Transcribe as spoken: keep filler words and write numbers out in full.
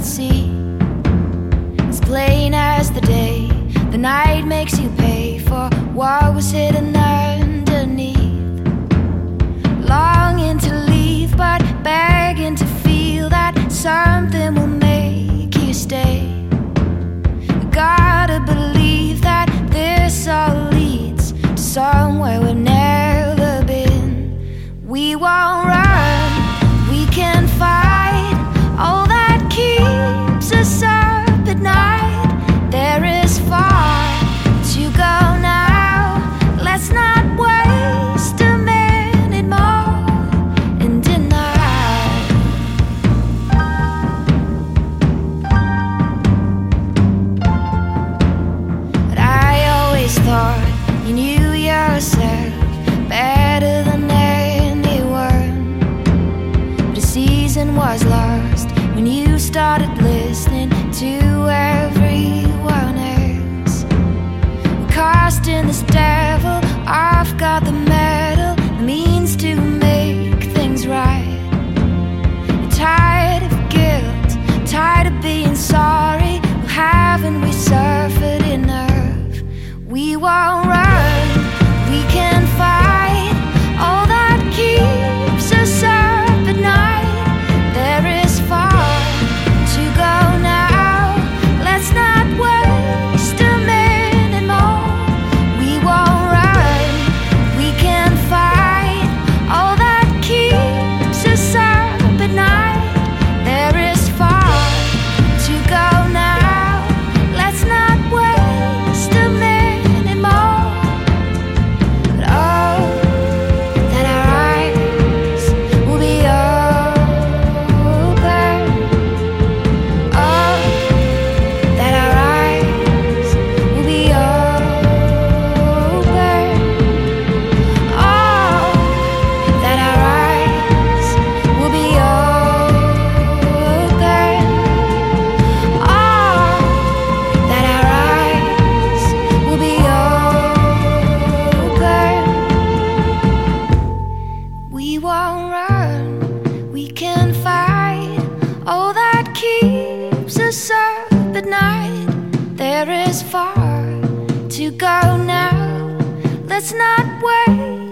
see. As plain as the day, the night makes you pay for what was hidden underneath. Longing to leave, but begging to feel that something will make you stay. You gotta believe that this all leads to somewhere we've never been. We won't run, we can fight. All that keeps us up at night. There is far to go now. Let's not waste a minute more in denial. But I always thought you knew yourself better than anyone. But the season was lost when you started listening to everyone else. Casting this devil, I've got the metal, the means to make things right. I'm tired of guilt, tired of being sorry. Well, haven't we suffered enough? We won't run, we can fight. All that keeps us up at night. There is far to go now. Let's not waste a minute more. We won't run, we can fight. All that keeps us up at night. There is far to go now. Let's not waste a minute more. But oh, that our eyes will be open. Oh, that our eyes will be open. Oh, that our eyes will be open. Oh, that our eyes will be open. We won't run, we can fight. All that keeps us up at night. There is far to go now. Let's not wait